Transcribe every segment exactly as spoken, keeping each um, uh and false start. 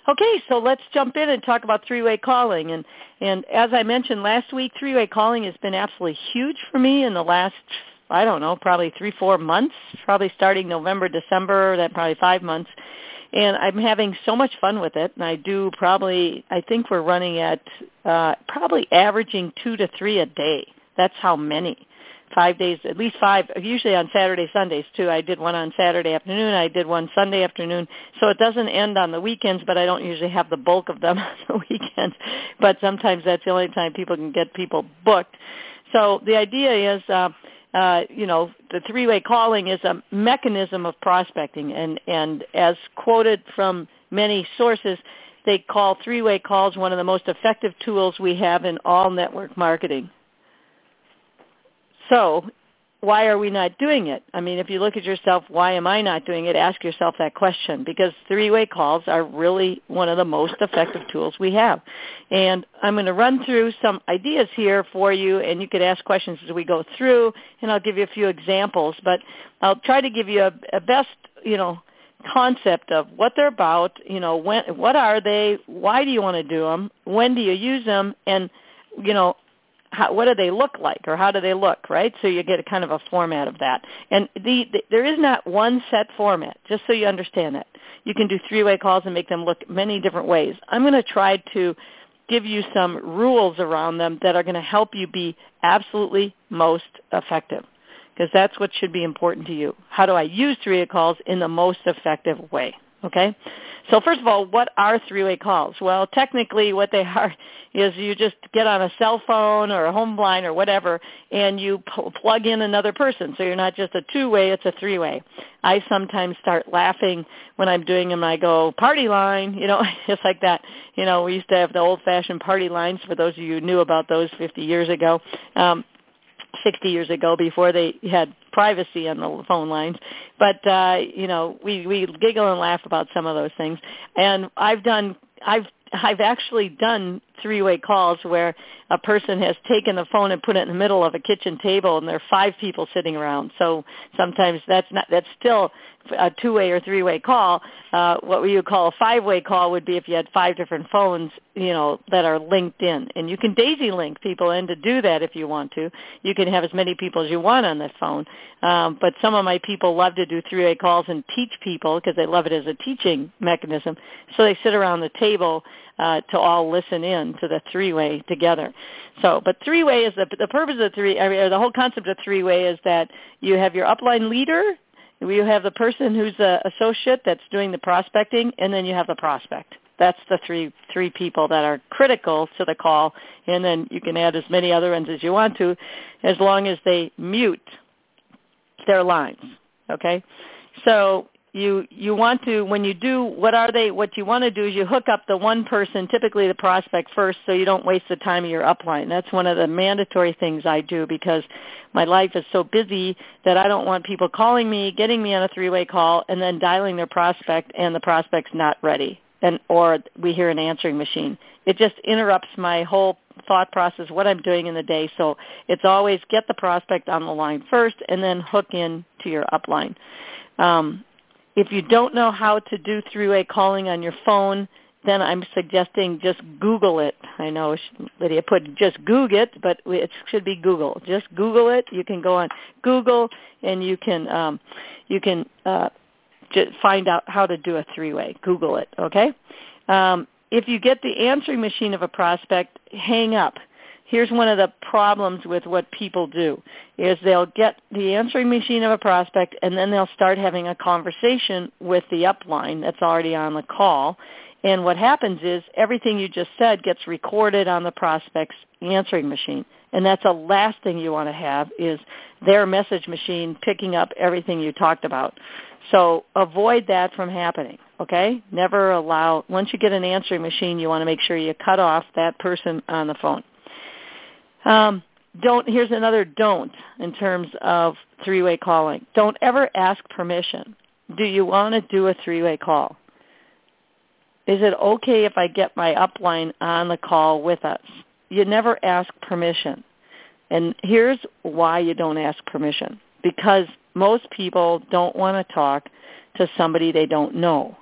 Okay, so let's jump in and talk about three-way calling. And, and as I mentioned last week, three-way calling has been absolutely huge for me in the last, I don't know, probably three, four months, probably starting November, December, that probably five months. And I'm having so much fun with it. And I do probably, I think we're running at uh, probably averaging two to three a day. That's how many. Five days, at least five, usually on Saturday, Sundays too. I did one on Saturday afternoon. I did one Sunday afternoon. So it doesn't end on the weekends, but I don't usually have the bulk of them on the weekends. But sometimes that's the only time people can get people booked. So the idea is, uh, uh, you know, the three-way calling is a mechanism of prospecting. And, and as quoted from many sources, they call three-way calls one of the most effective tools we have in all network marketing. So why are we not doing it? I mean, if you look at yourself, why am I not doing it? Ask yourself that question, because three-way calls are really one of the most effective tools we have. And I'm going to run through some ideas here for you, and you could ask questions as we go through, and I'll give you a few examples. But I'll try to give you a, a best, you know, concept of what they're about, you know, when, what are they, why do you want to do them, when do you use them, and, you know, How, what do they look like, or how do they look, right? So you get a kind of a format of that. And the, the, there is not one set format, just so you understand that. You can do three-way calls and make them look many different ways. I'm going to try to give you some rules around them that are going to help you be absolutely most effective, because that's what should be important to you. How do I use three-way calls in the most effective way? Okay? So first of all, what are three-way calls? Well, technically what they are is you just get on a cell phone or a home line or whatever, and you p- plug in another person. So you're not just a two-way, it's a three-way. I sometimes start laughing when I'm doing them. I go, party line, you know, just like that. You know, we used to have the old-fashioned party lines, for those of you who knew about those fifty years ago. Um, sixty years ago, before they had privacy on the phone lines. But, uh, you know, we, we giggle and laugh about some of those things. And I've done, I've, I've actually done three-way calls where a person has taken the phone and put it in the middle of a kitchen table, and there are five people sitting around. So sometimes that's not, that's still a two-way or three-way call. Uh, what you call a five-way call would be if you had five different phones, you know, that are linked in. And you can daisy link people in to do that if you want to. You can have as many people as you want on that phone. Um, but some of my people love to do three-way calls and teach people because they love it as a teaching mechanism. So they sit around the table uh, to all listen in to the three-way together. So, but three-way is the, the purpose of the three, I mean, or the whole concept of three-way is that you have your upline leader, you have the person who's the associate that's doing the prospecting, and then you have the prospect. That's the three three people that are critical to the call, and then you can add as many other ones as you want to, as long as they mute their lines. Okay, so you you want to, when you do, what are they? What you want to do is you hook up the one person, typically the prospect first, so you don't waste the time of your upline. That's one of the mandatory things I do, because my life is so busy that I don't want people calling me, getting me on a three-way call, and then dialing their prospect, and the prospect's not ready, and or we hear an answering machine. It just interrupts my whole thought process, what I'm doing in the day. So it's always get the prospect on the line first, and then hook in to your upline. Um, if you don't know how to do three-way calling on your phone, then I'm suggesting just Google it. I know Lydia put just Google it, but it should be Google. Just Google it. You can go on Google, and you can um, you can uh, just find out how to do a three-way. Google it, okay? Um, if you get the answering machine of a prospect, hang up. Here's one of the problems with what people do, is they'll get the answering machine of a prospect, and then they'll start having a conversation with the upline that's already on the call. And what happens is everything you just said gets recorded on the prospect's answering machine. And that's the last thing you want to have, is their message machine picking up everything you talked about. So avoid that from happening, okay? Never allow, once you get an answering machine, you want to make sure you cut off that person on the phone. Um, don't, here's another don't in terms of three-way calling. Don't ever ask permission. Do you want to do a three-way call? Is it okay if I get my upline on the call with us? You never ask permission. And here's why you don't ask permission. Because most people don't want to talk to somebody they don't know.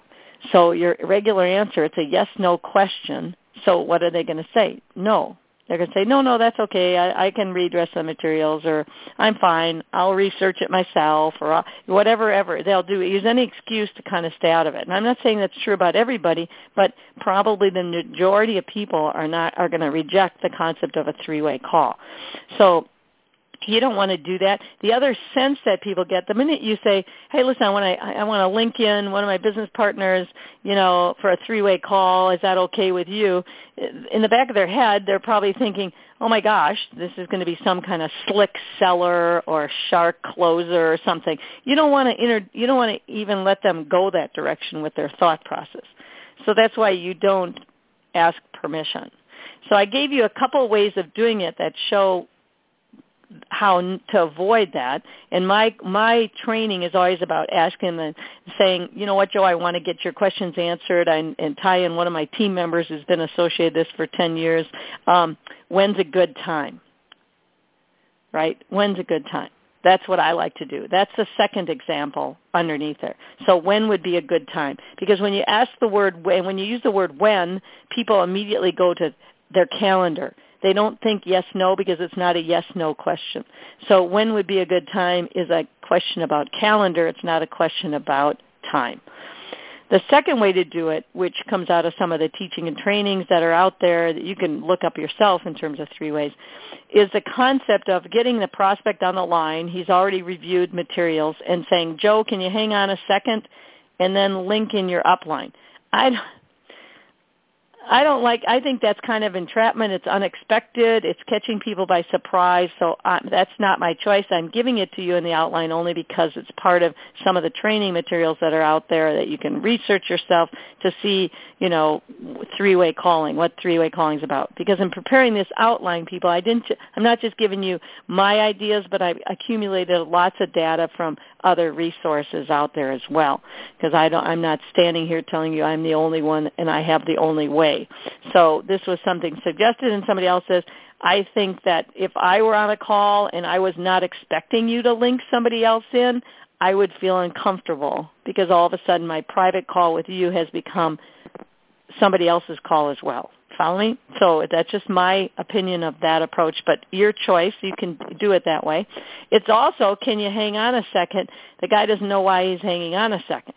So your regular answer, it's a yes-no question. So what are they going to say? No. They're going to say, no, no, that's okay. I, I can read the rest of the materials, or I'm fine. I'll research it myself, or I'll, whatever ever they'll do. Use any excuse to kind of stay out of it. And I'm not saying that's true about everybody, but probably the majority of people are not are going to reject the concept of a three-way call. So you don't want to do that. The other sense that people get, the minute you say, hey, listen, I want to I want to link in one of my business partners, you know, for a three-way call. Is that okay with you? In the back of their head, they're probably thinking, oh, my gosh, this is going to be some kind of slick seller or shark closer or something. You don't want to inter- you don't want to even let them go that direction with their thought process. So that's why you don't ask permission. So I gave you a couple ways of doing it that show how to avoid that. And my my training is always about asking and saying, you know what, Joe, I want to get your questions answered, and, and tie in one of my team members who's been associated with this for ten years. Um, when's a good time? Right? When's a good time? That's what I like to do. That's the second example underneath there. So when would be a good time? Because when you ask the word when, when you use the word when, people immediately go to their calendar. They don't think yes, no, because it's not a yes, no question. So when would be a good time is a question about calendar. It's not a question about time. The second way to do it, which comes out of some of the teaching and trainings that are out there that you can look up yourself in terms of three ways, is the concept of getting the prospect on the line. He's already reviewed materials and saying, Joe, can you hang on a second, and then link in your upline. I I don't like, I think that's kind of entrapment. It's unexpected. It's catching people by surprise. So uh, that's not my choice. I'm giving it to you in the outline only because it's part of some of the training materials that are out there that you can research yourself to see, you know, three-way calling, what three-way calling is about. Because in preparing this outline, people, I didn't, I'm not just giving you my ideas, but I accumulated lots of data from other resources out there as well. Because I don't, I'm not standing here telling you I'm the only one and I have the only way. So this was something suggested, and somebody else says, I think that if I were on a call and I was not expecting you to link somebody else in, I would feel uncomfortable because all of a sudden my private call with you has become somebody else's call as well. Follow me? So that's just my opinion of that approach, but your choice. You can do it that way. It's also, can you hang on a second? The guy doesn't know why he's hanging on a second.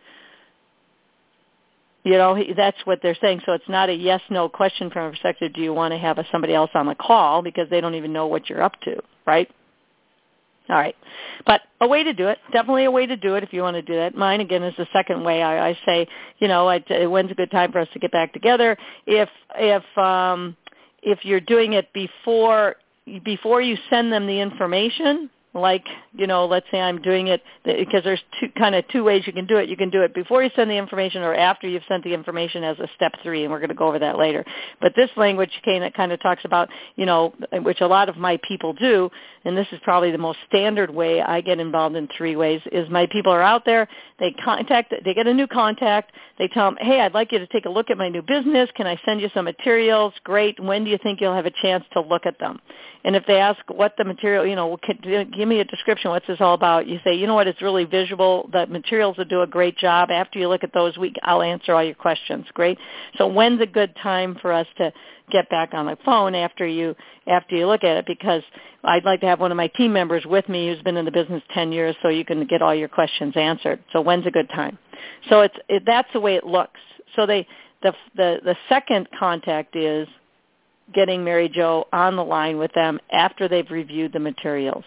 You know, he, that's what they're saying. So it's not a yes-no question from a perspective, do you want to have a, somebody else on the call, because they don't even know what you're up to, right? All right. But a way to do it, definitely a way to do it if you want to do that. Mine, again, is the second way. I, I say, you know, I, when's a good time for us to get back together? If if um, if you're doing it before before you send them the information, like, you know, let's say I'm doing it, because there's two, kind of two ways you can do it. You can do it before you send the information or after you've sent the information as a step three, and we're going to go over that later. But this language kind of talks about, you know, which a lot of my people do, and this is probably the most standard way I get involved in three ways, is my people are out there, they contact, they get a new contact, they tell them, hey, I'd like you to take a look at my new business. Can I send you some materials? Great. When do you think you'll have a chance to look at them? And if they ask what the material, you know, can, give me a description, what's this all about? You say, you know what, it's really visual. The materials will do a great job. After you look at those, we, I'll answer all your questions. Great. So when's a good time for us to get back on the phone after you after you look at it? Because I'd like to have one of my team members with me who's been in the business ten years so you can get all your questions answered. So when's a good time? So it's it, that's the way it looks. So they the the the second contact is getting Mary Jo on the line with them after they've reviewed the materials.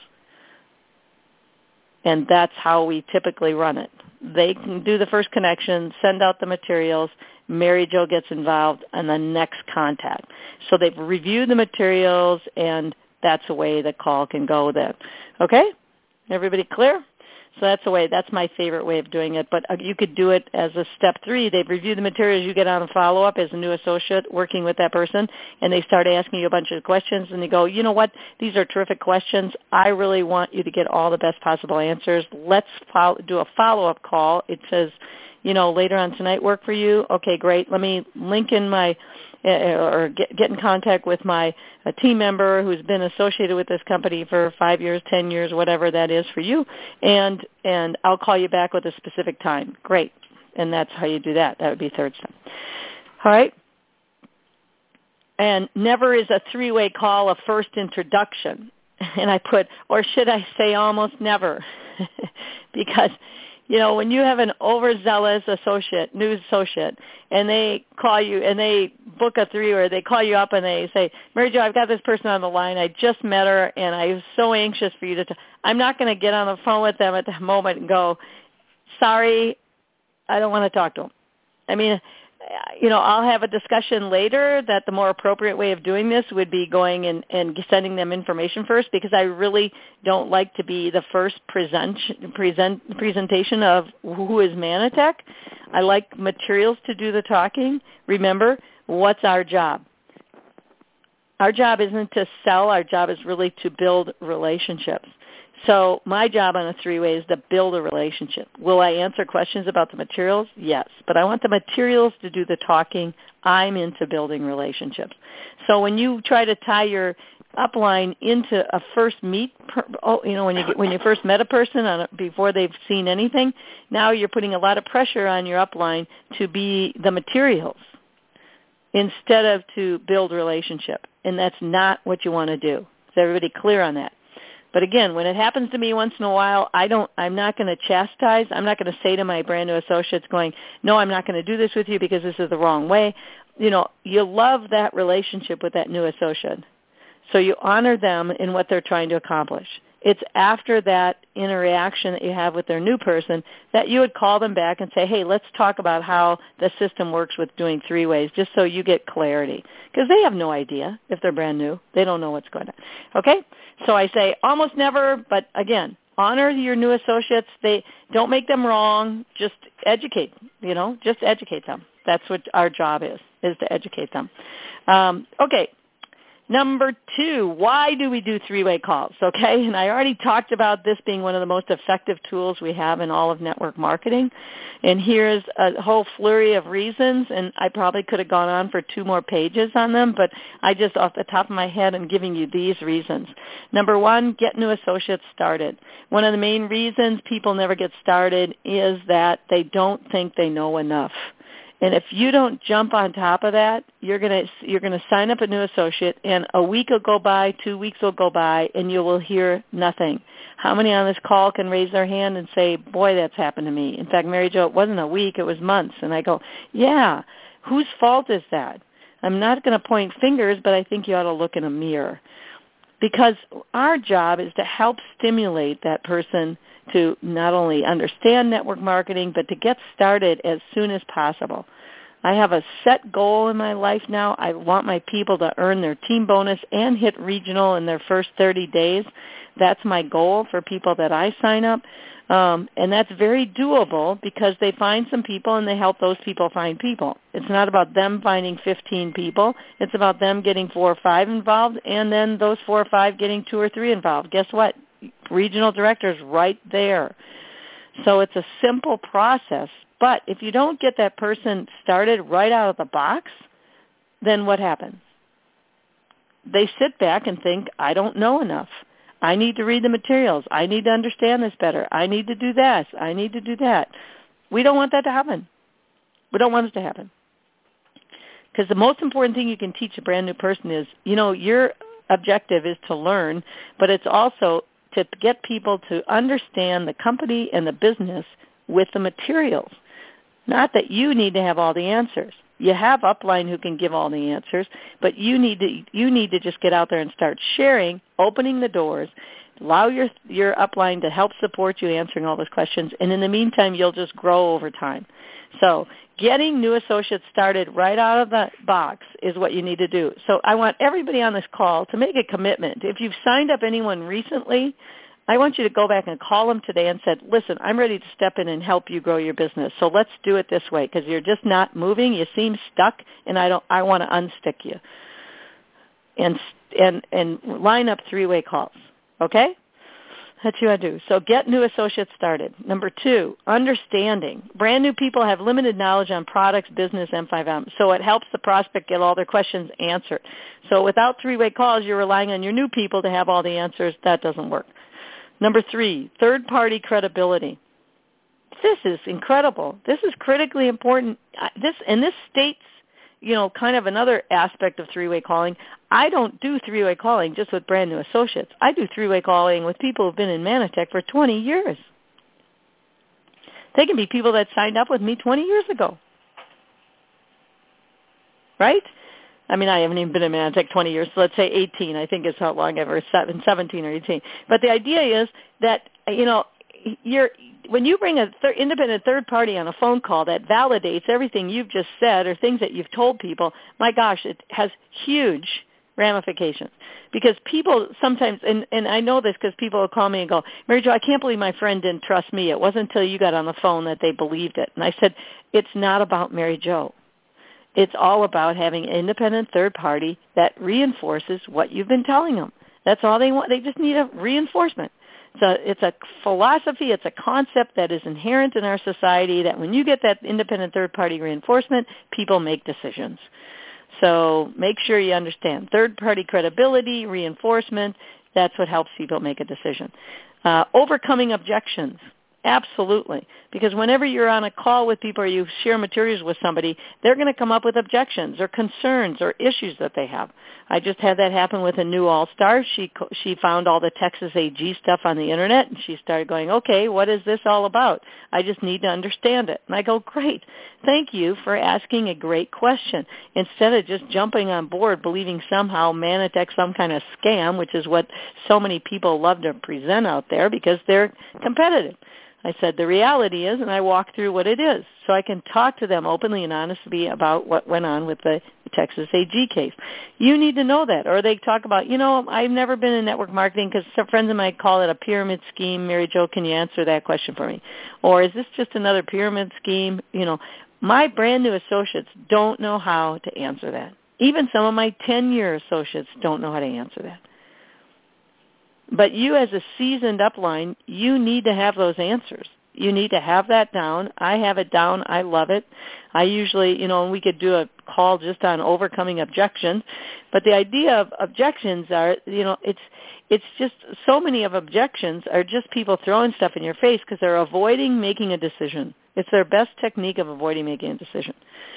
And that's how we typically run it. They can do the first connection, send out the materials, Mary Jo gets involved in the next contact. So they've reviewed the materials, and that's the way the call can go then. Okay? Everybody clear? So that's the way, that's my favorite way of doing it. But you could do it as a step three. They've reviewed the materials. You get on a follow-up as a new associate working with that person, and they start asking you a bunch of questions, and they go, you know what, these are terrific questions. I really want you to get all the best possible answers. Let's follow, do a follow-up call. It says, you know, later on tonight work for you? Okay, great. Let me link in my or get, get in contact with my a team member who's been associated with this company for five years, ten years, whatever that is for you, and and I'll call you back with a specific time. Great. and that's how you do that. That would be third step. All right? And never is a three-way call a first introduction. And I put, or should I say almost never? Because, you know, when you have an overzealous associate, news associate, and they call you and they book a three, or they call you up and they say, Mary Jo, I've got this person on the line. I just met her, and I was so anxious for you to t-. I'm not going to get on the phone with them at the moment and go, sorry, I don't want to talk to them. I mean, you know, I'll have a discussion later that the more appropriate way of doing this would be going and, and sending them information first, because I really don't like to be the first present, present, presentation of who is Manatech. I like materials to do the talking. Remember, what's our job? Our job isn't to sell. Our job is really to build relationships. So my job on a three-way is to build a relationship. Will I answer questions about the materials? Yes. But I want the materials to do the talking. I'm into building relationships. So when you try to tie your upline into a first meet, oh, you know, when you get, when you first met a person on a, before they've seen anything, now you're putting a lot of pressure on your upline to be the materials instead of to build relationship. And that's not what you want to do. Is everybody clear on that? But again, when it happens to me once in a while, I don't, I'm not going to chastise. I'm not going to say to my brand new associates going, no, I'm not going to do this with you because this is the wrong way. You know, you love that relationship with that new associate. So you honor them in what they're trying to accomplish. It's after that interaction that you have with their new person that you would call them back and say, hey, let's talk about how the system works with doing three ways, just so you get clarity. Because they have no idea if they're brand new. They don't know what's going on. Okay? So I say almost never, but again, honor your new associates. They don't make them wrong. Just educate, you know, just educate them. That's what our job is, is to educate them. Um, okay. Number two, why do we do three-way calls, okay? And I already talked about this being one of the most effective tools we have in all of network marketing. And here's a whole flurry of reasons, and I probably could have gone on for two more pages on them, but I just, off the top of my head, am giving you these reasons. Number one, get new associates started. One of the main reasons people never get started is that they don't think they know enough. And if you don't jump on top of that, you're going to you're going to sign up a new associate, and a week will go by, two weeks will go by, and you will hear nothing. How many on this call can raise their hand and say, boy, that's happened to me? In fact, Mary Jo, it wasn't a week, it was months. And I go, yeah, whose fault is that? I'm not going to point fingers, but I think you ought to look in a mirror. Because our job is to help stimulate that person to not only understand network marketing, but to get started as soon as possible. I have a set goal in my life now. I want my people to earn their team bonus and hit regional in their first thirty days. That's my goal for people that I sign up. Um, and that's very doable because they find some people and they help those people find people. It's not about them finding fifteen people. It's about them getting four or five involved, and then those four or five getting two or three involved. Guess what? Regional director's right there. So it's a simple process. But if you don't get that person started right out of the box, then what happens? They sit back and think, I don't know enough. I need to read the materials. I need to understand this better. I need to do this. I need to do that. We don't want that to happen. We don't want it to happen. Because the most important thing you can teach a brand new person is, you know, your objective is to learn, but it's also to get people to understand the company and the business with the materials. Not that you need to have all the answers. You have upline who can give all the answers, but you need to you need to just get out there and start sharing, opening the doors, allow your your upline to help support you answering all those questions, and in the meantime, you'll just grow over time. So getting new associates started right out of the box is what you need to do. So I want everybody on this call to make a commitment. If you've signed up anyone recently, I want you to go back and call them today and said, listen, I'm ready to step in and help you grow your business. So let's do it this way because you're just not moving. You seem stuck, and I don't. I want to unstick you. And and and line up three-way calls, okay? That's what you want to do. So get new associates started. Number two, understanding. Brand new people have limited knowledge on products, business, M five M, so it helps the prospect get all their questions answered. So without three-way calls, you're relying on your new people to have all the answers. That doesn't work. Number three, third-party credibility. this is incredible. This is critically important. This and this states, you know, kind of another aspect of three-way calling. I don't do three-way calling just with brand new associates. I do three-way calling with people who've been in Manitech for twenty years. They can be people that signed up with me twenty years ago. Right? I mean, I haven't even been in Manitech twenty years, so let's say eighteen, I think is how long I've ever been, seventeen or eighteen. But the idea is that, you know, you're, when you bring a thir- independent third party on a phone call that validates everything you've just said or things that you've told people, my gosh, it has huge ramifications. Because people sometimes, and, and I know this because people will call me and go, Mary Jo, I can't believe my friend didn't trust me. It wasn't until you got on the phone that they believed it. And I said, it's not about Mary Jo. It's all about having an independent third party that reinforces what you've been telling them. That's all they want. They just need a reinforcement. It's a, it's a philosophy, it's a concept that is inherent in our society that when you get that independent third-party reinforcement, people make decisions. So make sure you understand. Third-party credibility, reinforcement, that's what helps people make a decision. Uh, overcoming objections. Absolutely. Because whenever you're on a call with people or you share materials with somebody, they're going to come up with objections or concerns or issues that they have. I just had that happen with a new all-star. She she found all the Texas A G stuff on the Internet, and she started going, okay, what is this all about? I just need to understand it. And I go, great. Thank you for asking a great question. Instead of just jumping on board believing somehow Manitech's some kind of scam, which is what so many people love to present out there because they're competitive. I said, the reality is, and I walk through what it is, so I can talk to them openly and honestly about what went on with the Texas A G case. You need to know that. Or they talk about, you know, I've never been in network marketing because some friends of mine call it a pyramid scheme. Mary Jo, can you answer that question for me? Or is this just another pyramid scheme? You know, my brand new associates don't know how to answer that. Even some of my ten-year associates don't know how to answer that. But you as a seasoned upline, you need to have those answers. You need to have that down. I have it down. I love it. I usually, you know, we could do a call just on overcoming objections. But the idea of objections are, you know, it's it's just so many of objections are just people throwing stuff in your face because they're avoiding making a decision. It's their best technique of avoiding making a decision.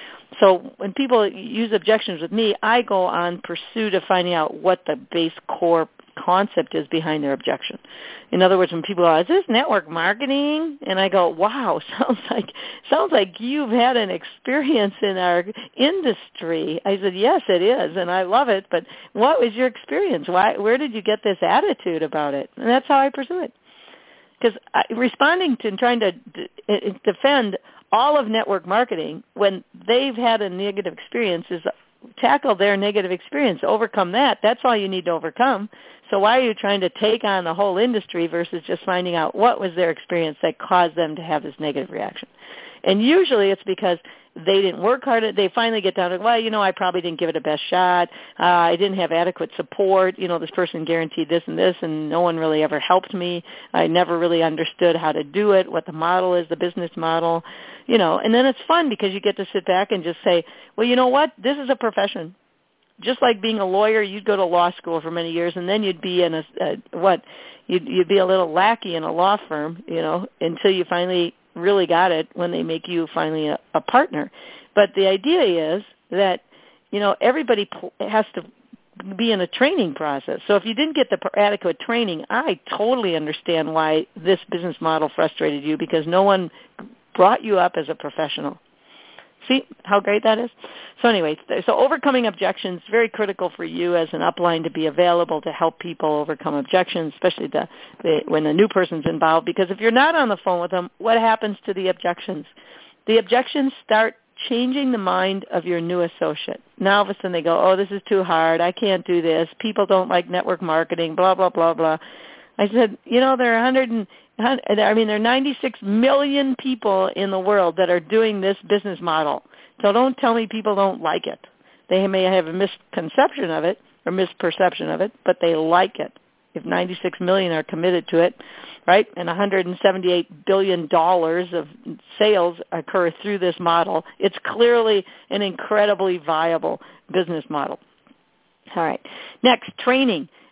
So when people use objections with me, I go on pursuit of finding out what the base core concept is behind their objection. In other words, when people go, is this network marketing? And I go, wow, sounds like sounds like you've had an experience in our industry. I said, yes, it is, and I love it, but what was your experience? Why, where did you get this attitude about it? And that's how I pursue it. Because responding to and trying to d- defend all of network marketing when they've had a negative experience is tackle their negative experience, overcome that. That's all you need to overcome. So why are you trying to take on the whole industry versus just finding out what was their experience that caused them to have this negative reaction? And usually it's because they didn't work hard. They finally get down to, well, you know, I probably didn't give it a best shot. Uh, I didn't have adequate support. You know, this person guaranteed this and this, and no one really ever helped me. I never really understood how to do it, what the model is, the business model, you know. And then it's fun because you get to sit back and just say, well, you know what? This is a profession. Just like being a lawyer, you'd go to law school for many years, and then you'd be in a, a what? You'd, you'd be a little lackey in a law firm, you know, until you finally really got it when they make you finally a, a partner. But the idea is that, you know, everybody pl- has to be in a training process. So if you didn't get the adequate training, I totally understand why this business model frustrated you because no one brought you up as a professional. See how great that is? So anyway, so overcoming objections is very critical for you as an upline to be available to help people overcome objections, especially the, the, when a new person's involved. Because if you're not on the phone with them, what happens to the objections? The objections start changing the mind of your new associate. Now all of a sudden they go, oh, this is too hard. I can't do this. People don't like network marketing, blah, blah, blah, blah. I said, you know, there are one hundred and I mean, there are ninety-six million people in the world that are doing this business model. So don't tell me people don't like it. They may have a misconception of it or misperception of it, but they like it. If ninety-six million are committed to it, right, and one hundred seventy-eight billion dollars of sales occur through this model, it's clearly an incredibly viable business model. All right. Next, training.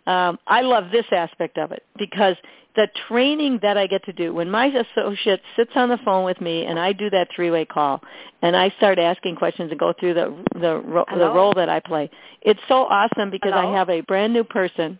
um, I love this aspect of it because the training that I get to do, when my associate sits on the phone with me and I do that three-way call and I start asking questions and go through the the, ro- the role that I play, it's so awesome because Hello? I have a brand new person.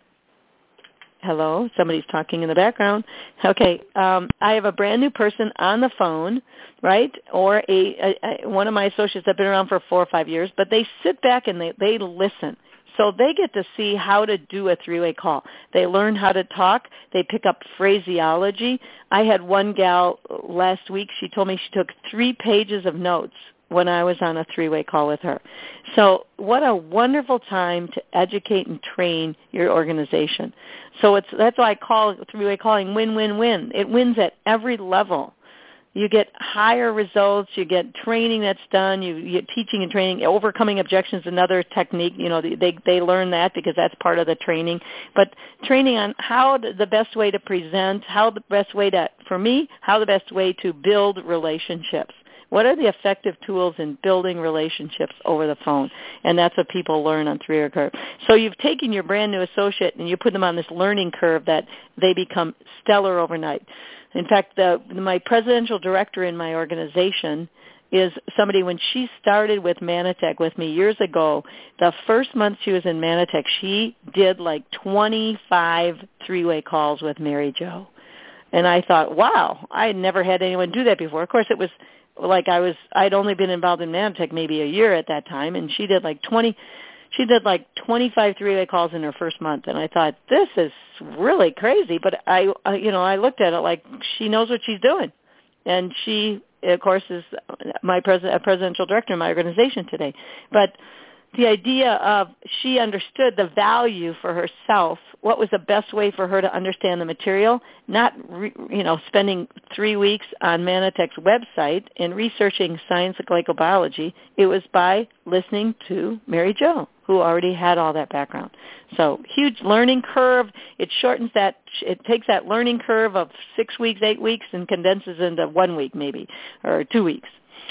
Hello, somebody's talking in the background. Okay, um, I have a brand new person on the phone, right? Or a, a, a one of my associates have been around for four or five years, but they sit back and they, they listen. So they get to see how to do a three-way call. They learn how to talk. They pick up phraseology. I had one gal last week. She told me she took three pages of notes when I was on a three-way call with her. So what a wonderful time to educate and train your organization. So it's that's why I call three-way calling win-win-win. It wins at every level. You get higher results. You get training that's done. You, you get teaching and training. Overcoming objections, another technique. You know, they they learn that because that's part of the training. But training on how the best way to present, how the best way to, for me, how the best way to build relationships. What are the effective tools in building relationships over the phone? And that's what people learn on three-way curve. So you've taken your brand new associate and you put them on this learning curve that they become stellar overnight. In fact, the, my presidential director in my organization is somebody, when she started with Manatech with me years ago, the first month she was in Manatech, she did like twenty-five three-way calls with Mary Jo. And I thought, wow, I had never had anyone do that before. Of course, it was like I was, I'd only been involved in Manatech maybe a year at that time, and she did like twenty, she did like twenty-five three-way calls in her first month, and I thought, this is really crazy. But I, I, you know, I looked at it like she knows what she's doing, and she, of course, is my pres- a presidential director in my organization today. But the idea of she understood the value for herself, what was the best way for her to understand the material, not, re, you know, spending three weeks on Manatech's website and researching science of glycobiology. It was by listening to Mary Jo, who already had all that background. So huge learning curve. It shortens that, it takes that learning curve of six weeks, eight weeks, and condenses into one week maybe, or two weeks.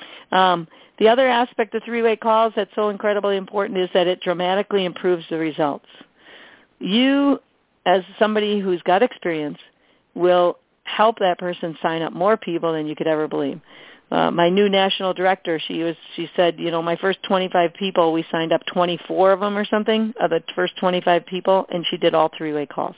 Um, the other aspect of three-way calls that's so incredibly important is that it dramatically improves the results. You, as somebody who's got experience, will help that person sign up more people than you could ever believe. Uh, my new national director, she was, she said, you know, my first twenty-five people, we signed up twenty-four of them or something, of the first twenty-five people, and she did all three-way calls.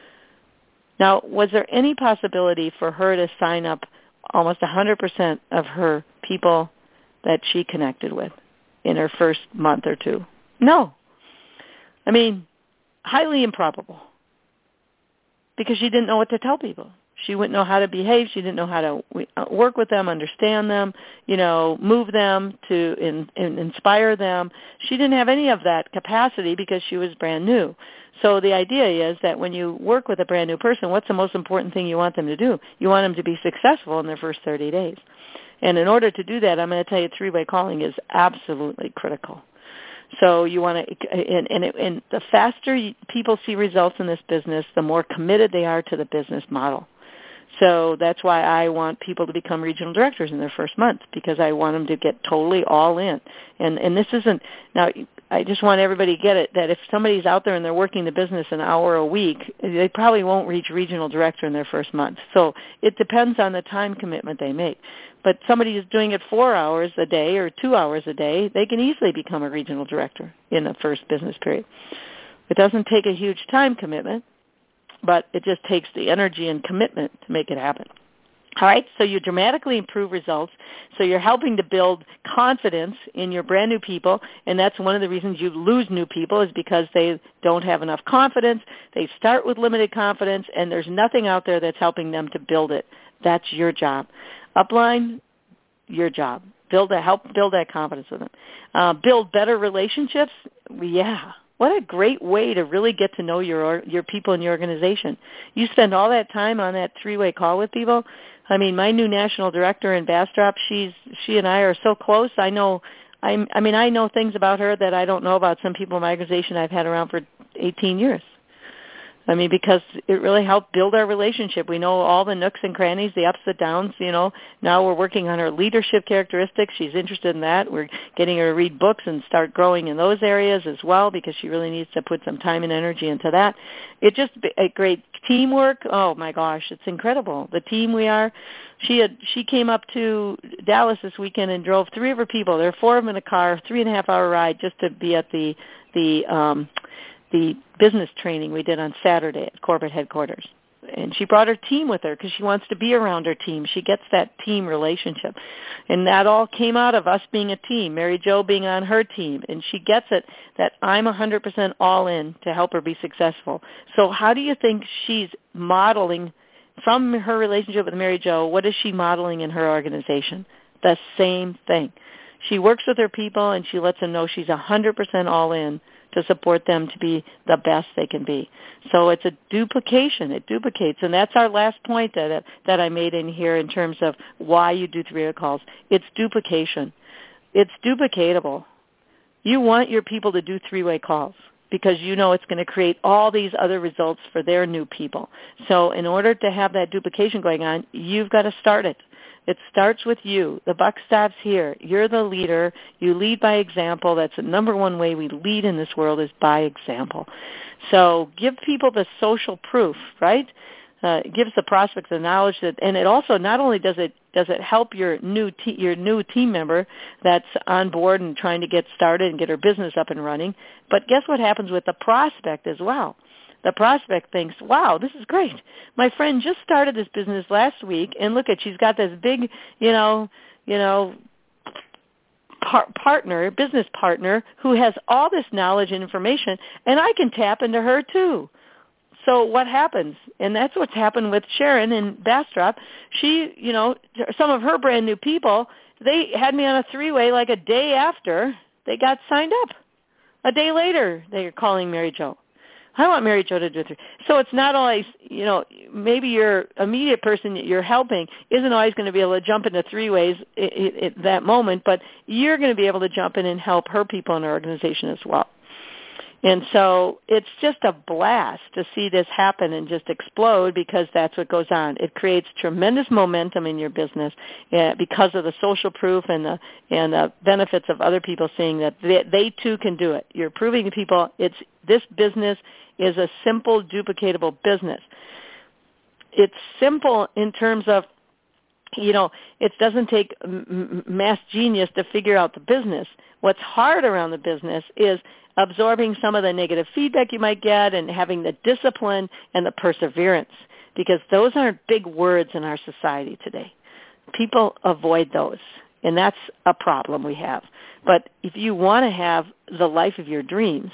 Now, was there any possibility for her to sign up almost one hundred percent of her people that she connected with in her first month or two? No. I mean, highly improbable, because she didn't know what to tell people. She wouldn't know how to behave. She didn't know how to work with them, understand them, you know, move them to in, in inspire them. She didn't have any of that capacity because she was brand new. So the idea is that when you work with a brand new person, what's the most important thing you want them to do? You want them to be successful in their first thirty days. And in order to do that, I'm going to tell you three-way calling is absolutely critical. So you want to, and, and, it, and the faster people see results in this business, the more committed they are to the business model. So that's why I want people to become regional directors in their first month, because I want them to get totally all in. And and this isn't, now I just want everybody to get it, that if somebody's out there and they're working the business an hour a week, they probably won't reach regional director in their first month. So it depends on the time commitment they make. But somebody who's doing it four hours a day or two hours a day, they can easily become a regional director in the first business period. It doesn't take a huge time commitment, but it just takes the energy and commitment to make it happen. All right, so you dramatically improve results. So you're helping to build confidence in your brand new people, and that's one of the reasons you lose new people, is because they don't have enough confidence. They start with limited confidence, and there's nothing out there that's helping them to build it. That's your job. Upline, your job. Build a, help build that confidence with them. Uh, build better relationships. Yeah. What a great way to really get to know your your people in your organization. You spend all that time on that three-way call with people. I mean, my new national director in Bastrop, she's she and I are so close. I know, I'm, I mean, I know things about her that I don't know about some people in my organization I've had around for eighteen years. I mean, because it really helped build our relationship. We know all the nooks and crannies, the ups, the downs, you know. Now we're working on her leadership characteristics. She's interested in that. We're getting her to read books and start growing in those areas as well, because she really needs to put some time and energy into that. It just a great teamwork. Oh my gosh, it's incredible. The team we are. She had she came up to Dallas this weekend and drove three of her people. There are four of them in a car, three and a half hour ride just to be at the the um, the business training we did on Saturday at corporate headquarters. And she brought her team with her because she wants to be around her team. She gets that team relationship. And that all came out of us being a team, Mary Jo being on her team. And she gets it that I'm one hundred percent all in to help her be successful. So how do you think she's modeling from her relationship with Mary Jo? What is she modeling in her organization? The same thing. She works with her people and she lets them know she's one hundred percent all in to support them to be the best they can be. So it's a duplication. It duplicates. And that's our last point that, that I made in here in terms of why you do three-way calls. It's duplication. It's duplicatable. You want your people to do three-way calls because you know it's going to create all these other results for their new people. So in order to have that duplication going on, you've got to start it. It starts with you. The buck stops here. You're the leader. You lead by example. That's the number one way we lead in this world is by example. So give people the social proof, right? Uh, it gives the prospects the knowledge that, and it also not only does it does it help your new te- your new team member that's on board and trying to get started and get her business up and running, but guess what happens with the prospect as well? The prospect thinks, wow, this is great. My friend just started this business last week, and look at, she's got this big, you know, you know, par- partner, business partner who has all this knowledge and information, and I can tap into her too. So what happens? And that's what's happened with Sharon in Bastrop. She, you know, some of her brand new people, they had me on a three-way like a day after they got signed up. A day later, they are calling Mary Jo. I want Mary Jo to do it. So it's not always, you know, maybe your immediate person that you're helping isn't always going to be able to jump into three ways at that moment, but you're going to be able to jump in and help her people in her organization as well. And so it's just a blast to see this happen and just explode because that's what goes on. It creates tremendous momentum in your business uh, because of the social proof and the and the benefits of other people seeing that they, they too can do it. You're proving to people it's this business is a simple, duplicatable business. It's simple in terms of, you know, it doesn't take m- mass genius to figure out the business. What's hard around the business is absorbing some of the negative feedback you might get and having the discipline and the perseverance, because those aren't big words in our society today. People avoid those, and that's a problem we have. But if you want to have the life of your dreams,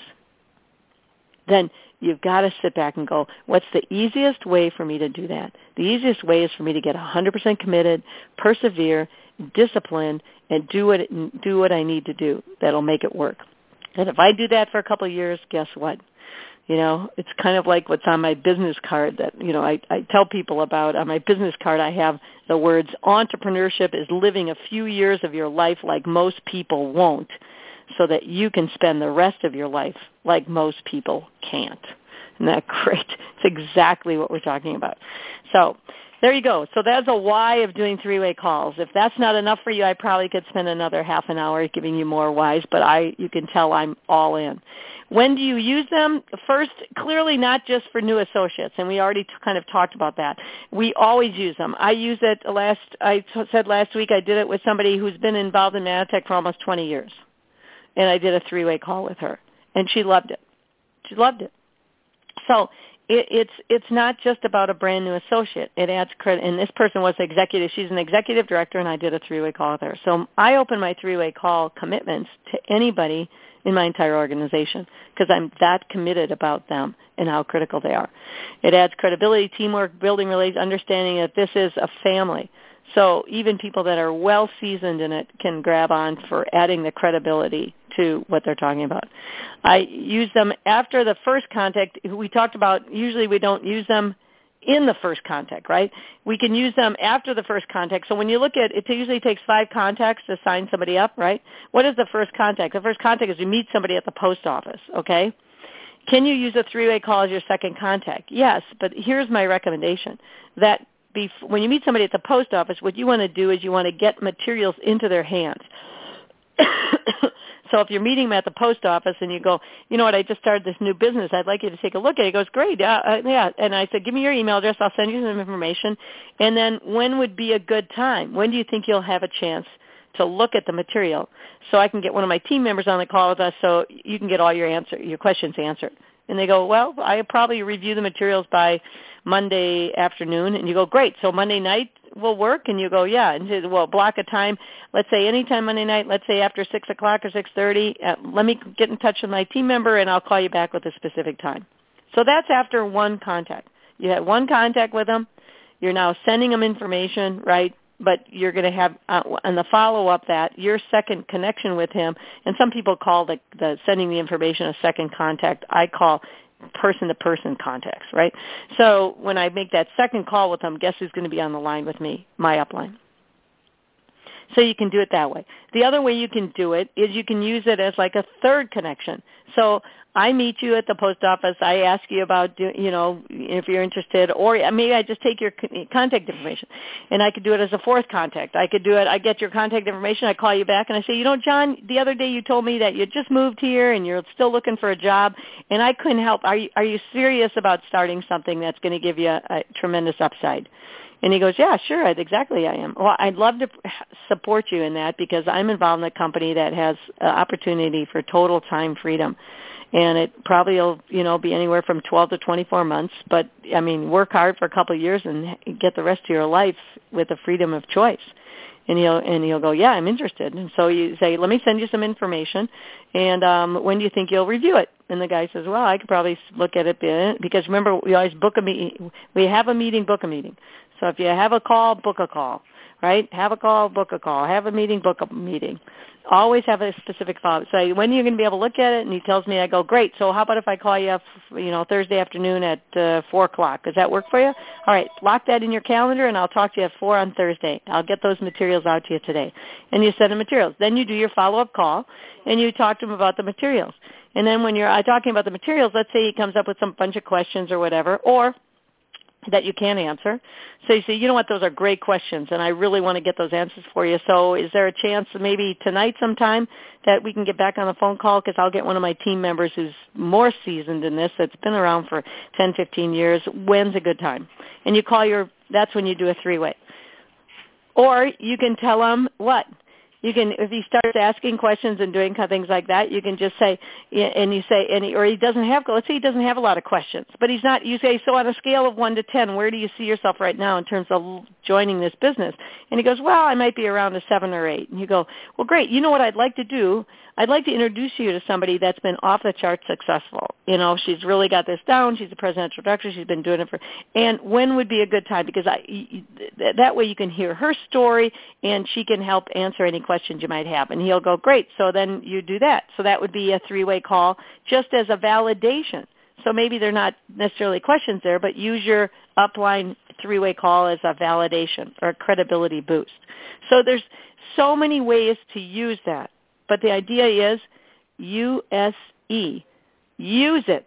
then you've got to sit back and go, what's the easiest way for me to do that? The easiest way is for me to get one hundred percent committed, persevere, discipline, and do what it, do what I need to do that'll make it work. And if I do that for a couple of years, guess what? You know, it's kind of like what's on my business card that, you know, I, I tell people about. On my business card, I have the words, entrepreneurship is living a few years of your life like most people won't, so that you can spend the rest of your life like most people can't. Isn't that great? It's exactly what we're talking about. So there you go. So that's a why of doing three-way calls. If that's not enough for you, I probably could spend another half an hour giving you more whys, but I, you can tell I'm all in. When do you use them? First, clearly not just for new associates, and we already t- kind of talked about that. We always use them. I use it last, I t- said last week I did it with somebody who's been involved in Manatech for almost twenty years, and I did a three-way call with her, and she loved it. She loved it. So it, it's it's not just about a brand new associate. It adds credit. And this person was executive. She's an executive director, and I did a three-way call with her. So I open my three-way call commitments to anybody in my entire organization because I'm that committed about them and how critical they are. It adds credibility, teamwork, building relations, understanding that this is a family. So even people that are well seasoned in it can grab on for adding the credibility to what they're talking about. I use them after the first contact. We talked about usually we don't use them in the first contact, right? We can use them after the first contact. So when you look at it, it usually takes five contacts to sign somebody up, right? What is the first contact? The first contact is you meet somebody at the post office, okay? Can you use a three-way call as your second contact? Yes, but here's my recommendation. That bef- when you meet somebody at the post office, what you want to do is you want to get materials into their hands. So if you're meeting them at the post office and you go, you know what, I just started this new business. I'd like you to take a look at it. He goes, great, yeah, uh, yeah. And I said, give me your email address. I'll send you some information. And then when would be a good time? When do you think you'll have a chance to look at the material so I can get one of my team members on the call with us so you can get all your answer, your questions answered? And they go, well, I probably review the materials by Monday afternoon. And you go, great. So Monday night will work? And you go, yeah. And you say, well, block a time. Let's say anytime Monday night. Let's say after six o'clock or six thirty. Uh, let me get in touch with my team member, and I'll call you back with a specific time. So that's after one contact. You had one contact with them. You're now sending them information, right? But you're going to have, uh, on the follow-up that, your second connection with him, and some people call the, the sending the information a second contact. I call person-to-person contacts, right? So when I make that second call with them, guess who's going to be on the line with me? My upline. So you can do it that way. The other way you can do it is you can use it as like a third connection. So I meet you at the post office. I ask you about, you know, if you're interested, or maybe I just take your contact information, and I could do it as a fourth contact. I could do it. I get your contact information. I call you back, and I say, you know, John, the other day you told me that you just moved here and you're still looking for a job, and I couldn't help. Are you, are you serious about starting something that's going to give you a, a tremendous upside? And he goes, yeah, sure, I'd, exactly I am. Well, I'd love to support you in that because I'm involved in a company that has uh, opportunity for total time freedom. And it probably will, you know, be anywhere from twelve to twenty-four months. But, I mean, work hard for a couple of years and get the rest of your life with the freedom of choice. And he'll and he'll go, yeah, I'm interested. And so you say, let me send you some information, and um, when do you think you'll review it? And the guy says, well, I could probably look at it because remember, we always book a meeting. We have a meeting, book a meeting. So if you have a call, book a call, right? Have a call, book a call. Have a meeting, book a meeting. Always have a specific follow-up. So when are you going to be able to look at it? And he tells me, I go, great. So how about if I call you, you know, Thursday afternoon at uh, four o'clock? Does that work for you? All right, lock that in your calendar, and I'll talk to you at four on Thursday. I'll get those materials out to you today. And you send the materials. Then you do your follow-up call, and you talk to him about the materials. And then when you're uh, talking about the materials, let's say he comes up with some bunch of questions or whatever, or that you can answer. So you say, you know what, those are great questions, and I really want to get those answers for you. So is there a chance maybe tonight sometime that we can get back on the phone call because I'll get one of my team members who's more seasoned in this, that's been around for ten, fifteen years. When's a good time? And you call your, that's when you do a three-way. Or you can tell them what? You can, if he starts asking questions and doing things like that, you can just say, and you say, and he, or he doesn't have, let's say he doesn't have a lot of questions, but he's not, you say, so on a scale of one to ten, where do you see yourself right now in terms of joining this business? And he goes, well, I might be around a seven or eight. And you go, well, great. You know what I'd like to do? I'd like to introduce you to somebody that's been off the charts successful. You know, she's really got this down. She's a presidential director. She's been doing it for, and when would be a good time? Because I, that way you can hear her story and she can help answer any questions you might have. And he'll go, great. So then you do that. So that would be a three-way call just as a validation. So maybe they're not necessarily questions there, but use your upline three-way call as a validation or a credibility boost. So there's so many ways to use that. But the idea is U S E. Use it.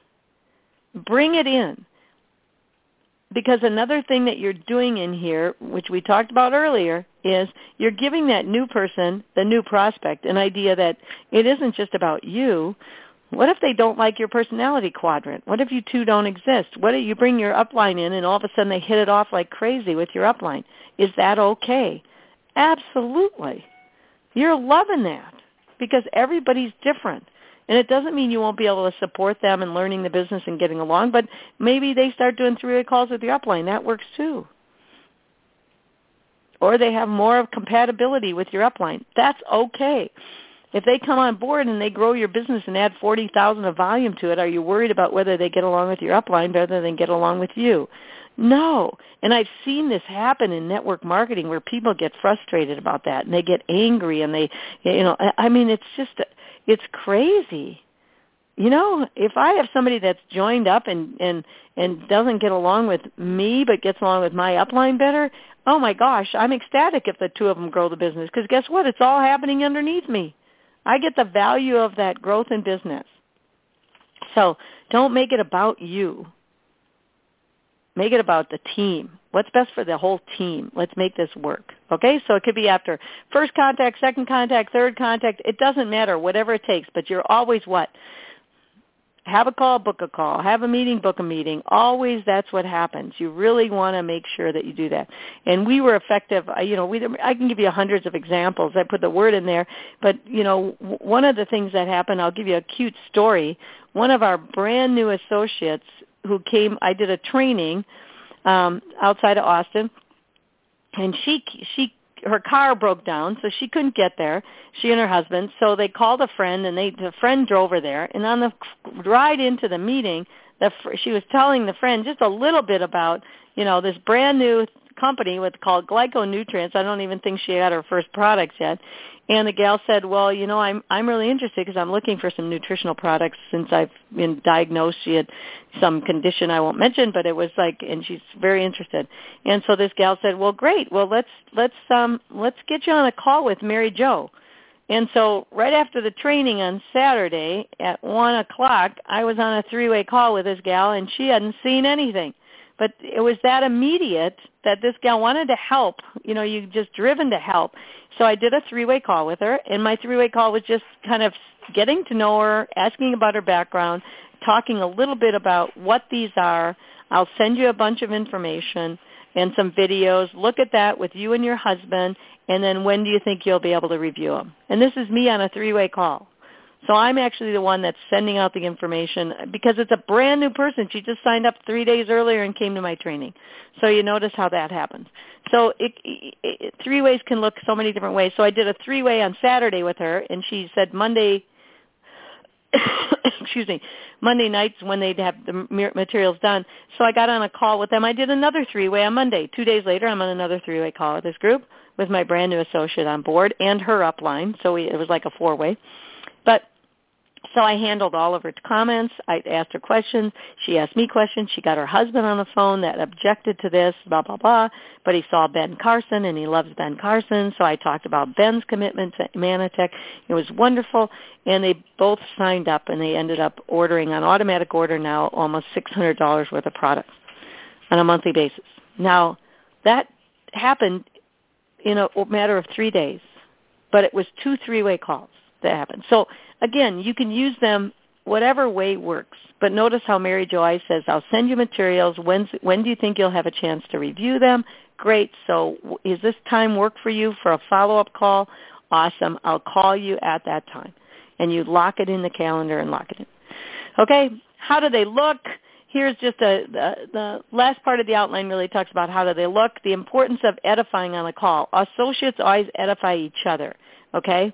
Bring it in. Because another thing that you're doing in here, which we talked about earlier, is you're giving that new person, the new prospect, an idea that it isn't just about you. What if they don't like your personality quadrant? What if you two don't exist? What if you bring your upline in and all of a sudden they hit it off like crazy with your upline? Is that okay? Absolutely. You're loving that because everybody's different. And it doesn't mean you won't be able to support them in learning the business and getting along, but maybe they start doing three-way calls with your upline. That works too. Or they have more of compatibility with your upline. That's okay. If they come on board and they grow your business and add forty thousand of volume to it, are you worried about whether they get along with your upline better than get along with you? No. And I've seen this happen in network marketing where people get frustrated about that and they get angry and they, you know, I mean, it's just, it's crazy. You know, if I have somebody that's joined up and, and, and doesn't get along with me but gets along with my upline better, oh my gosh, I'm ecstatic if the two of them grow the business because guess what? It's all happening underneath me. I get the value of that growth in business. So don't make it about you. Make it about the team. What's best for the whole team? Let's make this work. Okay? So it could be after first contact, second contact, third contact. It doesn't matter, whatever it takes. But you're always what? Have a call, book a call. Have a meeting, book a meeting. Always that's what happens. You really want to make sure that you do that. And we were effective. You know, we, I can give you hundreds of examples. I put the word in there. But, you know, one of the things that happened, I'll give you a cute story. One of our brand new associates who came, I did a training um, outside of Austin, and she she her car broke down, so she couldn't get there, she and her husband. So they called a friend, and they the friend drove her there. And on the ride into the meeting, the, she was telling the friend just a little bit about, you know, this brand new company with called GlycoNutrients. I don't even think she had her first products yet. And the gal said, well, you know, I'm I'm really interested because I'm looking for some nutritional products since I've been diagnosed. She had some condition I won't mention, but it was like, and she's very interested. And so this gal said, well, great. Well, let's let's um let's get you on a call with Mary Jo. And so right after the training on Saturday at one o'clock, I was on a three-way call with this gal, and she hadn't seen anything. But it was that immediate that this gal wanted to help. You know, you just driven to help. So I did a three-way call with her, and my three-way call was just kind of getting to know her, asking about her background, talking a little bit about what these are. I'll send you a bunch of information and some videos. Look at that with you and your husband, and then when do you think you'll be able to review them? And this is me on a three-way call. So I'm actually the one that's sending out the information because it's a brand new person. She just signed up three days earlier and came to my training. So you notice how that happens. So it, it, it, three ways can look so many different ways. So I did a three-way on Saturday with her, and she said Monday, excuse me, Monday nights when they'd have the materials done. So I got on a call with them. I did another three-way on Monday. Two days later, I'm on another three-way call with this group with my brand new associate on board and her upline. So we, it was like a four-way. But so I handled all of her comments. I asked her questions. She asked me questions. She got her husband on the phone that objected to this, blah, blah, blah. But he saw Ben Carson, and he loves Ben Carson. So I talked about Ben's commitment to Mannatech. It was wonderful. And they both signed up, and they ended up ordering on automatic order now almost six hundred dollars worth of products on a monthly basis. Now, that happened in a matter of three days, but it was two three-way calls that happened. So again, you can use them whatever way works. But notice how Mary Jo I says, I'll send you materials. When's, when do you think you'll have a chance to review them? Great. So is this time work for you for a follow-up call? Awesome. I'll call you at that time. And you lock it in the calendar and lock it in. Okay, how do they look? Here's just a, the, the last part of the outline really talks about how do they look, the importance of edifying on the call. Associates always edify each other, okay?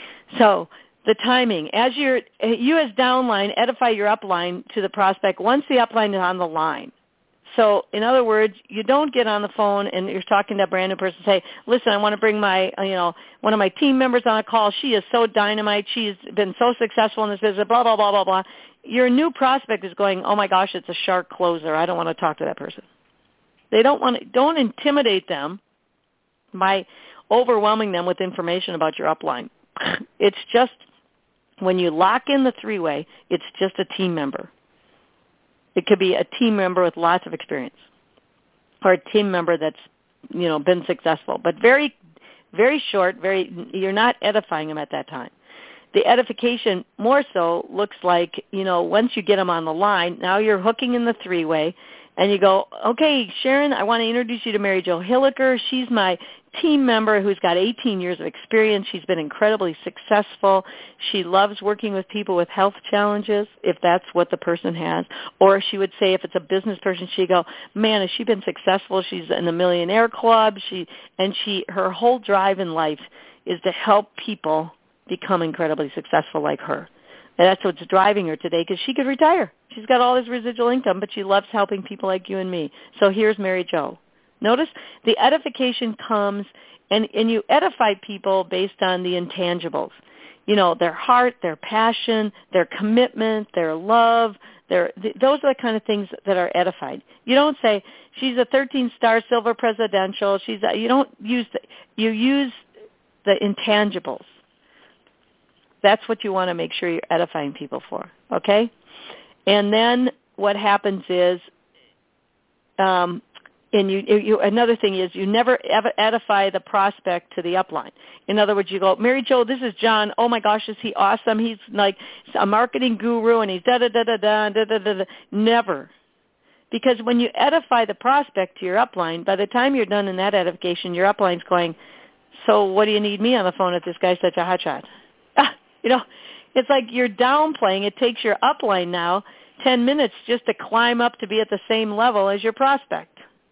So the timing, as you're, you as downline, edify your upline to the prospect once the upline is on the line. So in other words, you don't get on the phone and you're talking to a brand new person and say, listen, I want to bring my, you know, one of my team members on a call. She is so dynamite. She's been so successful in this business, blah, blah, blah, blah, blah. Your new prospect is going, oh, my gosh, it's a shark closer. I don't want to talk to that person. They don't want to, don't intimidate them by overwhelming them with information about your upline. It's just when you lock in the three-way, it's just a team member. It could be a team member with lots of experience or a team member that's, you know, been successful. But very, very short, very, you're not edifying them at that time. The edification more so looks like, you know, once you get them on the line, now you're hooking in the three-way, and you go, okay, Sharon, I want to introduce you to Mary Jo Hilliker. She's my team member who's got eighteen years of experience. She's been incredibly successful. She loves working with people with health challenges, if that's what the person has. Or she would say if it's a business person, she'd go, man, has she been successful? She's in the Millionaire Club. She And she her whole drive in life is to help people become incredibly successful like her. And that's what's driving her today because she could retire. She's got all this residual income, but she loves helping people like you and me. So here's Mary Jo. Notice the edification comes, and, and you edify people based on the intangibles. You know, their heart, their passion, their commitment, their love. Their, th- those are the kind of things that are edified. You don't say, she's a thirteen-star silver presidential. She's a, you don't use the, you use the intangibles. That's what you want to make sure you're edifying people for, okay? And then what happens is, um, and you, you, another thing is you never edify the prospect to the upline. In other words, you go, Mary Jo, this is John. Oh my gosh, is he awesome? He's like a marketing guru, and he's da da da da da da da da. Never, because when you edify the prospect to your upline, by the time you're done in that edification, your upline's going, so what do you need me on the phone if this guy's such a hotshot? Ah, you know, it's like you're downplaying. It takes your upline now ten minutes just to climb up to be at the same level as your prospect.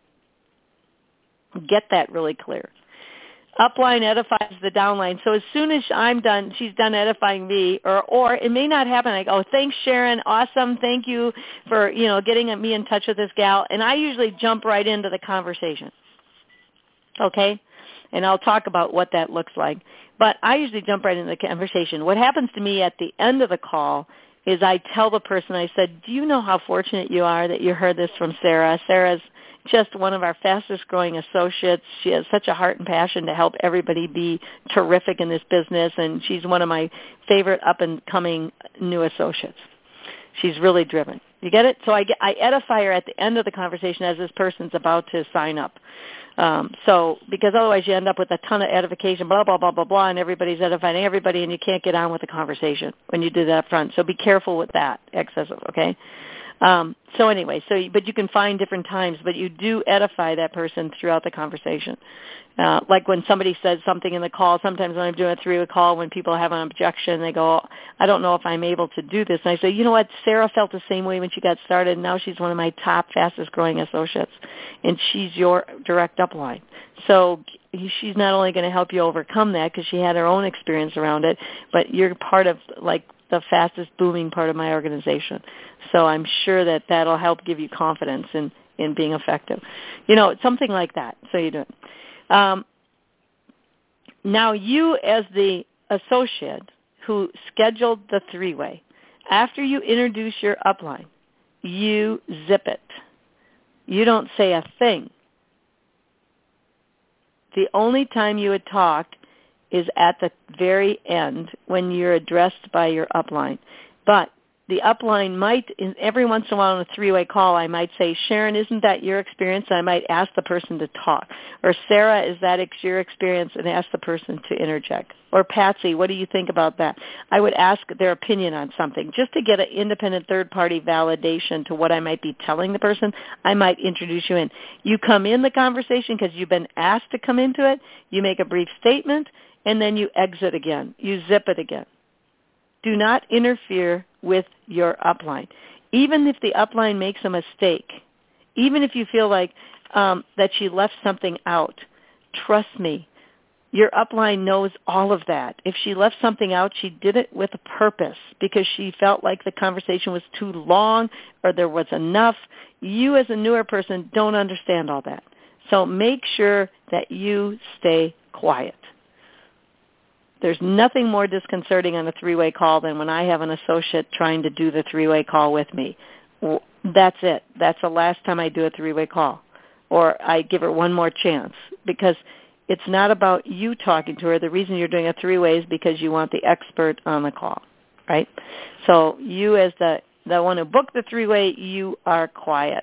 Get that really clear. Upline edifies the downline. So as soon as I'm done, she's done edifying me, or or it may not happen. I go, thanks, Sharon. Awesome. Thank you for, you know, getting me in touch with this gal. And I usually jump right into the conversation. Okay? And I'll talk about what that looks like. But I usually jump right into the conversation. What happens to me at the end of the call is I tell the person, I said, do you know how fortunate you are that you heard this from Sarah? Sarah's just one of our fastest growing associates. She has such a heart and passion to help everybody be terrific in this business, and she's one of my favorite up-and-coming new associates. She's really driven. You get it? So I, get, I edify her at the end of the conversation as this person's about to sign up. Um, so because otherwise you end up with a ton of edification, blah, blah, blah, blah, blah, and everybody's edifying everybody, and you can't get on with the conversation when you do that up front. So be careful with that, excessive, okay? Um, so anyway, so but you can find different times, but you do edify that person throughout the conversation. Uh, like when somebody says something in the call, sometimes when I'm doing a three-way call, when people have an objection, they go, I don't know if I'm able to do this. And I say, you know what, Sarah felt the same way when she got started, and now she's one of my top fastest-growing associates, and she's your direct upline. So she's not only going to help you overcome that because she had her own experience around it, but you're part of, like, the fastest booming part of my organization. So I'm sure that that'll help give you confidence in, in being effective. You know, something like that. So you do it. Um, now you as the associate who scheduled the three-way, after you introduce your upline, you zip it. You don't say a thing. The only time you would talk is at the very end when you're addressed by your upline. But the upline might, every once in a while on a three-way call, I might say, Sharon, isn't that your experience? I might ask the person to talk. Or Sarah, is that your experience? And ask the person to interject. Or Patsy, what do you think about that? I would ask their opinion on something. Just to get an independent third-party validation to what I might be telling the person, I might introduce you in. You come in the conversation because you've been asked to come into it. You make a brief statement, and then you exit again. You zip it again. Do not interfere with your upline. Even if the upline makes a mistake, even if you feel like um, that she left something out, trust me, your upline knows all of that. If she left something out, she did it with a purpose because she felt like the conversation was too long or there was enough. You as a newer person don't understand all that. So make sure that you stay quiet. There's nothing more disconcerting on a three-way call than when I have an associate trying to do the three-way call with me. That's it. That's the last time I do a three-way call. Or I give her one more chance because it's not about you talking to her. The reason you're doing a three-way is because you want the expert on the call, right? So you as the, the one who booked the three-way, you are quiet.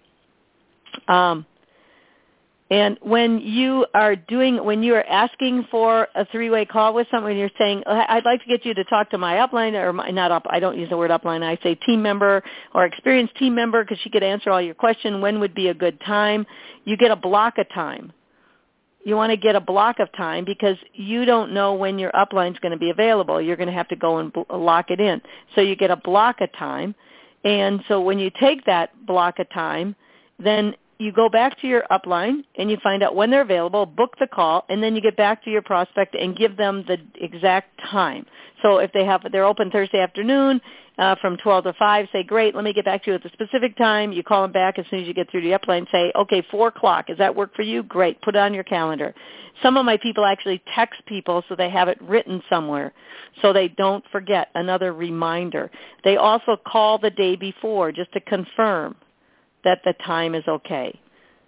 Um, And when you are doing, when you are asking for a three-way call with someone, you're saying, I'd like to get you to talk to my upline, or my, not up, I don't use the word upline, I say team member or experienced team member because she could answer all your questions. When would be a good time? You get a block of time. You want to get a block of time because you don't know when your upline is going to be available. You're going to have to go and lock it in. So you get a block of time. And so when you take that block of time, then you go back to your upline and you find out when they're available, book the call, and then you get back to your prospect and give them the exact time. So if they have, they're open Thursday afternoon uh, from twelve to five, say, great, let me get back to you at the specific time. You call them back as soon as you get through the upline, say, okay, four o'clock, does that work for you? Great, put it on your calendar. Some of my people actually text people so they have it written somewhere so they don't forget, another reminder. They also call the day before just to confirm that the time is okay.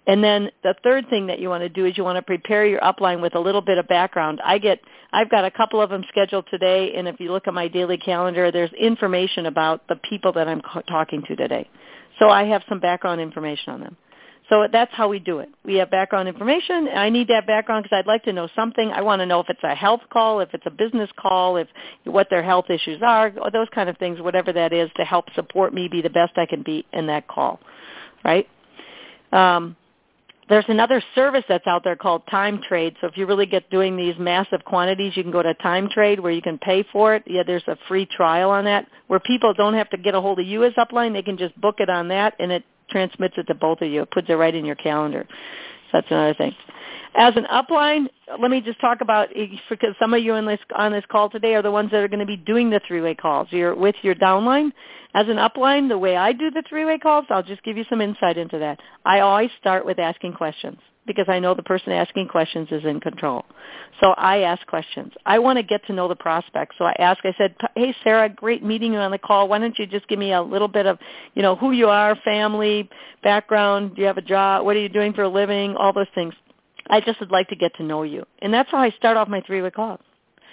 And then the third thing that you want to do is you want to prepare your upline with a little bit of background. I get, I've got a couple of them scheduled today, and if you look at my daily calendar, there's information about the people that I'm talking to today. So I have some background information on them. So that's how we do it. We have background information. I need that background because I'd like to know something. I want to know if it's a health call, if it's a business call, if what their health issues are, those kind of things, whatever that is, to help support me be the best I can be in that call, right? Um, there's another service that's out there called Time Trade. So if you really get doing these massive quantities, you can go to Time Trade where you can pay for it. Yeah, there's a free trial on that where people don't have to get a hold of you as upline. They can just book it on that, and it transmits it to both of you. It puts it right in your calendar. So that's another thing. As an upline, let me just talk about, because some of you on this, on this call today are the ones that are going to be doing the three-way calls. You're with your downline. As an upline, the way I do the three-way calls, I'll just give you some insight into that. I always start with asking questions because I know the person asking questions is in control. So I ask questions. I want to get to know the prospect. So I ask, I said, hey, Sarah, great meeting you on the call. Why don't you just give me a little bit of, you know, who you are, family, background, do you have a job, what are you doing for a living, all those things. I just would like to get to know you. And that's how I start off my three-way calls.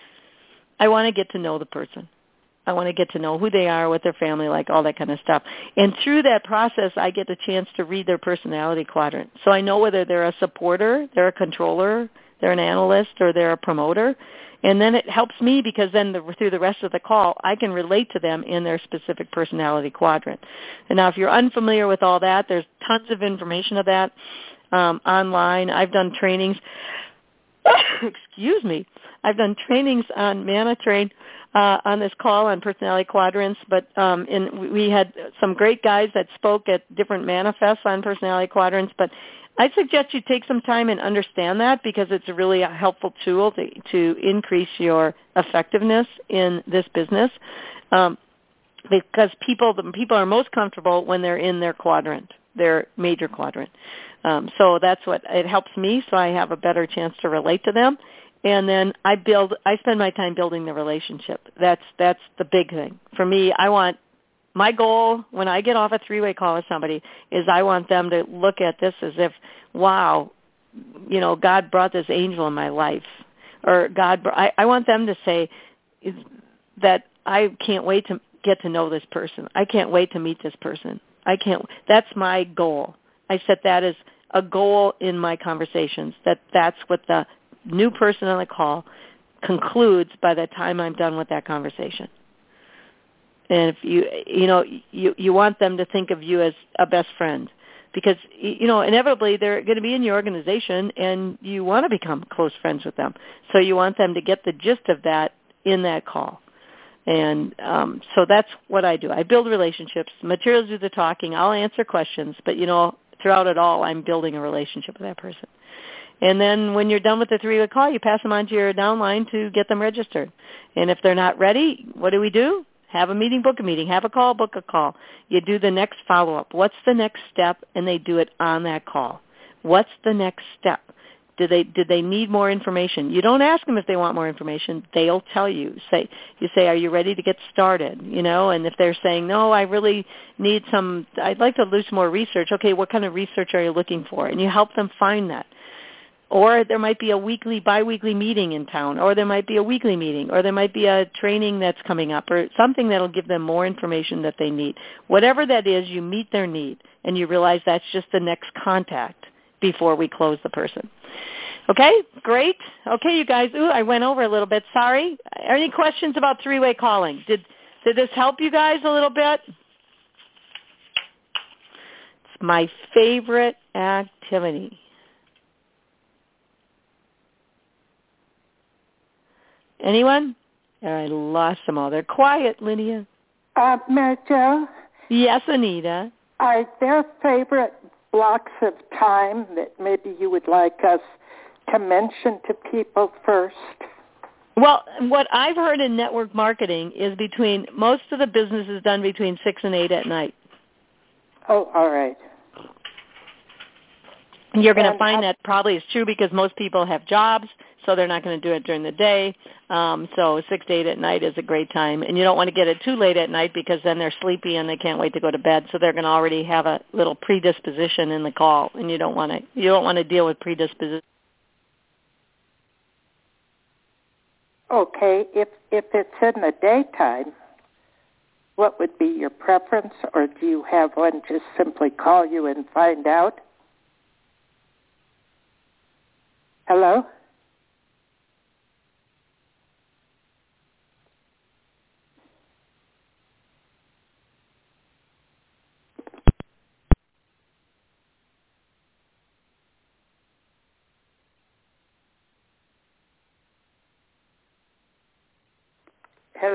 I want to get to know the person. I want to get to know who they are, what their family like, all that kind of stuff. And through that process, I get the chance to read their personality quadrant. So I know whether they're a supporter, they're a controller, they're an analyst, or they're a promoter. And then it helps me because then the, through the rest of the call, I can relate to them in their specific personality quadrant. And now if you're unfamiliar with all that, there's tons of information of that um, online. I've done trainings. Excuse me. I've done trainings on ManaTrain uh, on this call on personality quadrants, but um, in, we had some great guys that spoke at different manifests on personality quadrants, but I suggest you take some time and understand that because it's really a helpful tool to, to increase your effectiveness in this business um, because people, the people are most comfortable when they're in their quadrant, their major quadrant. Um, so that's what, it helps me so I have a better chance to relate to them. And then I build, I spend my time building the relationship. That's, that's the big thing. For me, I want, my goal when I get off a three-way call with somebody is I want them to look at this as if, wow, you know, God brought this angel in my life. Or God, I, I want them to say that I can't wait to get to know this person. I can't wait to meet this person. I can't, that's my goal. I set that as a goal in my conversations, that that's what the new person on the call concludes by the time I'm done with that conversation. And if you, you know, you, you want them to think of you as a best friend because, you know, inevitably they're going to be in your organization and you want to become close friends with them. So you want them to get the gist of that in that call. And um, so that's what I do. I build relationships. Materials do the talking. I'll answer questions. But, you know, throughout it all, I'm building a relationship with that person. And then when you're done with the three-way call, you pass them on to your downline to get them registered. And if they're not ready, what do we do? Have a meeting, book a meeting. Have a call, book a call. You do the next follow-up. What's the next step? And they do it on that call. What's the next step? Did they did they need more information? You don't ask them if they want more information. They'll tell you. Say you say, are you ready to get started? You know, and if they're saying, no, I really need some, I'd like to do some more research. Okay, what kind of research are you looking for? And you help them find that. Or there might be a weekly, biweekly meeting in town, or there might be a weekly meeting, or there might be a training that's coming up, or something that will give them more information that they need. Whatever that is, you meet their need, and you realize that's just the next contact before we close the person. Okay, great. Okay, you guys. Ooh, I went over a little bit. Sorry. Any questions about three-way calling? Did did this help you guys a little bit? It's my favorite activity. Anyone? I lost them all. They're quiet, Lydia. Uh, Mary Jo? Yes, Anita. Are there favorite blocks of time that maybe you would like us to mention to people first? Well, what I've heard in network marketing is between, most of the business is done between six and eight at night. Oh, all right. You're going to And find I- that probably is true because most people have jobs, so they're not going to do it during the day. Um, so six to eight at night is a great time. And you don't want to get it too late at night because then they're sleepy and they can't wait to go to bed. So they're going to already have a little predisposition in the call, and you don't want to you don't want to deal with predisposition. Okay, if if it's in the daytime, what would be your preference, or do you have one just simply call you and find out? Hello?